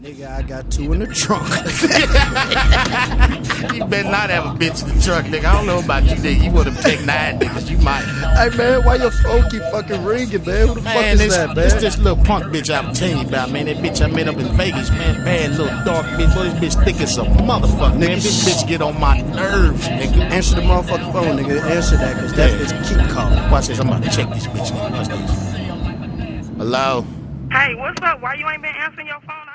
Nigga, I got 2 in the trunk. You better not have a bitch in the truck, nigga. I don't know about you, nigga. You would have taken 9 niggas. You might. Hey, man, why your phone keep fucking ringing, man? Who the fuck is that, man? It's this little punk bitch I was telling you about, man. That bitch I met up in Vegas, man. Bad little dark bitch. Boy, this bitch thick as a motherfucker, man. This bitch get on my nerves, nigga. Answer the motherfucking phone, nigga. Answer that, because that bitch keep calling. Watch this. I'm about to check this bitch, nigga. Watch this. Hello? Hey, what's up? Why you ain't been answering your phone?